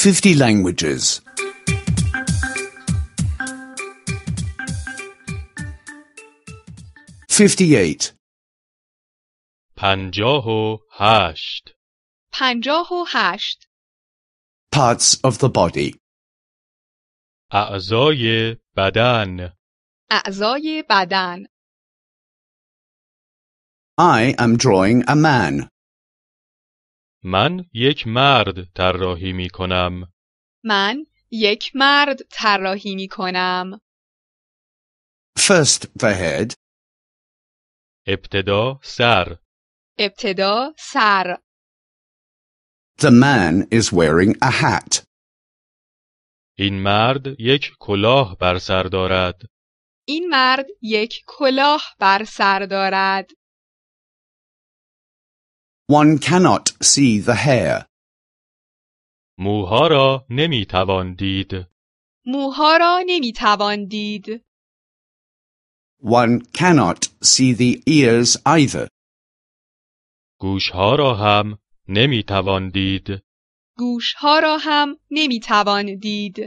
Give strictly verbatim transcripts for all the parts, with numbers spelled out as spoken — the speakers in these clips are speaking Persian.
fifty languages. fifty-eight. پنجاه و هشت. پنجاه و هشت. Parts of the body. اعضای بدن. اعضای بدن. I am drawing a man. من یک مرد طراحی می کنم. من یک مرد طراحی می کنم. First the head. ابتدا سر. ابتدا سر. The man is wearing a hat. این مرد یک کلاه بر سر دارد. این مرد یک کلاه بر سر دارد. One cannot see the hair. موها را نمی توان دید. موها را نمی توان دید. One cannot see the ears either. گوشها را هم نمی توان دید. گوشها را هم نمی توان دید.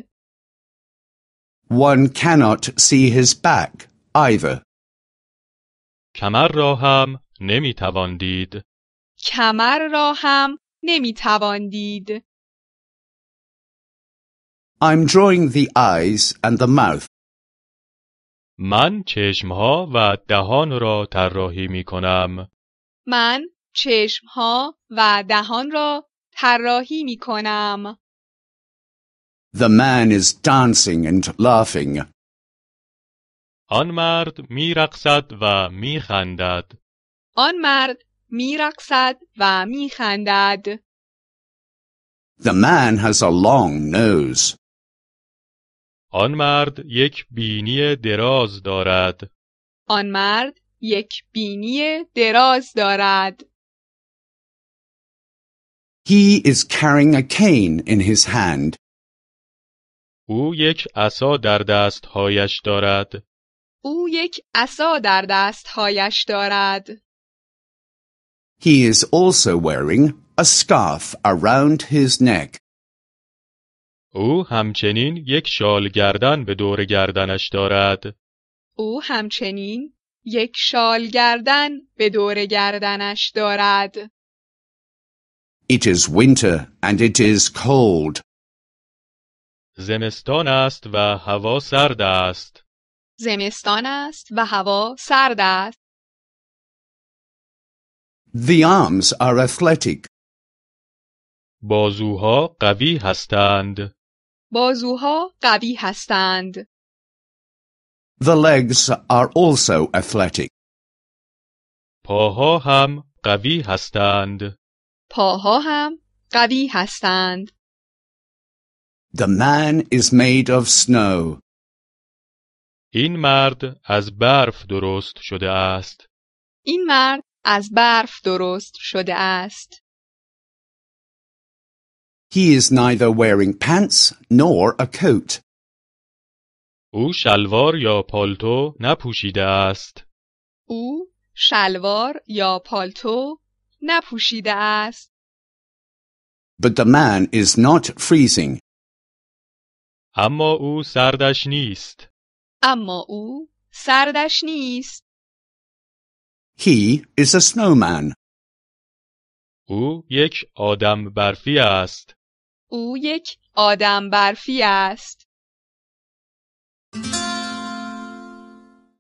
One cannot see his back either. کمر را هم نمی توان دید. کمر را هم نمی توان دید. I'm drawing the eyes and the mouth. من چشمها و دهان را طراحی می کنم. من چشمها و دهان را طراحی می کنم. The man is dancing and laughing. آن مرد می رقصد و می خندد. آن مرد می رقصد و می خندد. The man has a long nose. آن مرد یک بینی دراز دارد. آن مرد یک بینی دراز دارد. He is carrying a cane in his hand. او یک عصا در دستهایش دارد. او یک عصا در دستهایش دارد. He is also wearing a scarf around his neck. او همچنین یک شال گردن به دور گردنش دارد. او همچنین یک شال گردن به دور گردنش دارد. It is winter and it is cold. زمستان است و هوا سرد است. زمستان است و هوا سرد است. The arms are athletic. بازوها قوی هستند. بازوها قوی هستند. The legs are also athletic. پاها هم قوی هستند. پاها هم قوی هستند. The man is made of snow. این مرد از برف درست شده است. این مرد از برف درست شده است. He is neither wearing pants nor a coat. او شلوار یا پالتو نپوشیده است. او شلوار یا پالتو نپوشیده است. But the man is not freezing. اما او سردش نیست. اما او سردش نیست. He is a snowman. او یک آدم برفی است. او یک آدم برفی است.